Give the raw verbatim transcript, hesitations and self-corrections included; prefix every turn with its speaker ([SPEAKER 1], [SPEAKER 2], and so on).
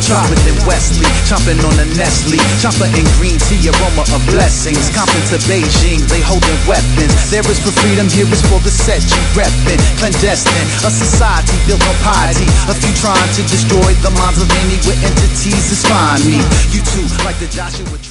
[SPEAKER 1] chocolate than Wesley, chomping on a Nestle, chopper in green tea, aroma of blessings. Comping to Beijing, they holding weapons. There is for freedom, here is for the set you reppin'. Clandestine, a society built on piety. A few trying to destroy the minds of any with entities inspire me. You too, like the Joshua.